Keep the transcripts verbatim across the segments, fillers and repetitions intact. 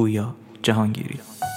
پویا جهانگیری.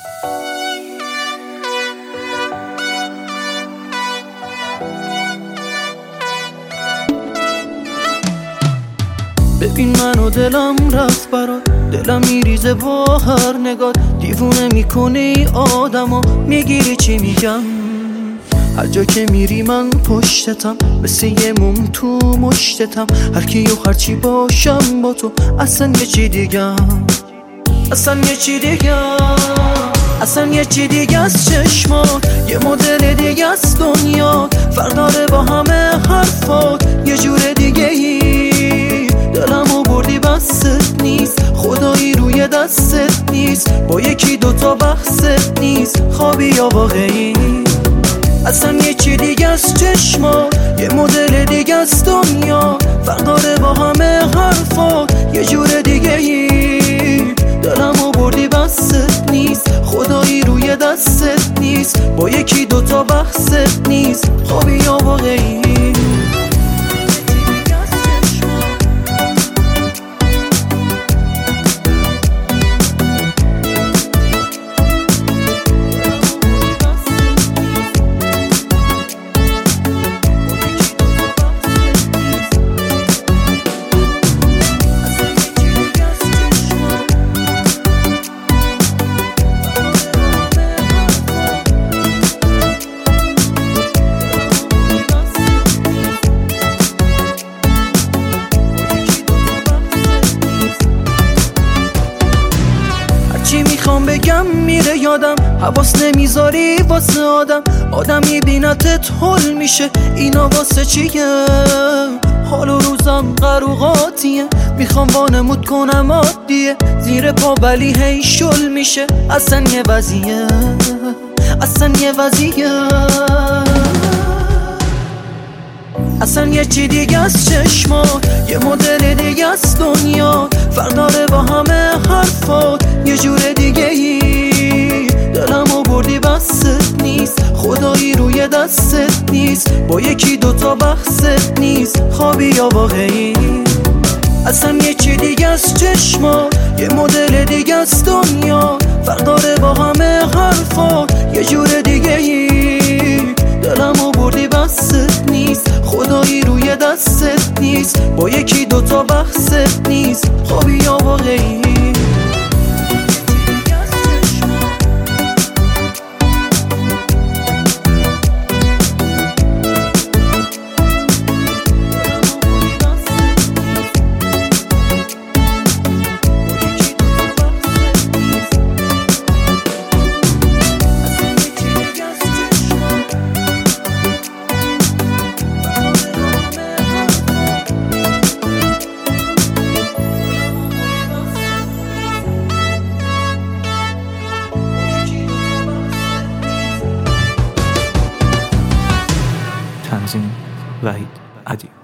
ببین منو دلم رفت برات، دلم میریزه با هر نگات، دیوونه میکنی آدمو، میگیری چی میگم. هر جا که میری من پشتتم، مثل یه موم تو مشتتم، هر کی و هر چی باشم با تو اصلا یه چی دیگم، اصلا یه چی دیگم، اصلا یه چی دیگه از چشمات، یه مدل دیگه از دنیا، فرق داره با همه حرفات، یه جور دیگه ای. دلمو بردی بست نیست، خدایی روی دستت نیست، با یکی دوتا بحثت نیست، خوابی یا واقعی. اصلا یه چی دیگه از چشما، یه مدل دیگه از دنیا، فرق داره با همه حرفا، یه جور دیگه ای. دلمو بردی بست نیست، خدایی روی دستت نیست، با یکی دوتا بحثت نیست، خوابی یا واقعی. چی میخوام بگم میره یادم، حواس نمیذاری واسه آدم، آدم میبینتت هول میشه، اینا واسه چیه؟ حال و روزم قروقاتیه، میخوام وانمود کنم عادیه، زیر پا ولی هی شل میشه، اصلا یه وضعیه، اصلا یه وضعیه، اصلا یه چی دیگه از چشمات، یه مدل دیگه از دنیا، فرق داره با همه حرفات، یه جور دیگه ای. دلمو بردی بست نیست، خدایی روی دستت نیست، با یکی دوتا بحثت نیست، خوابی یا واقعی. اصلا یه چی دیگه از چشمات، یه مدل دیگه از دنیا، فرق داره با همه حرفات، یه جور دیگه ای. دلمو بردی بست نیست، خدایی روی دستت نیست، با یکی دوتا بحثت نیست، خوابی یا واقعی. تنظیم وحید عدی.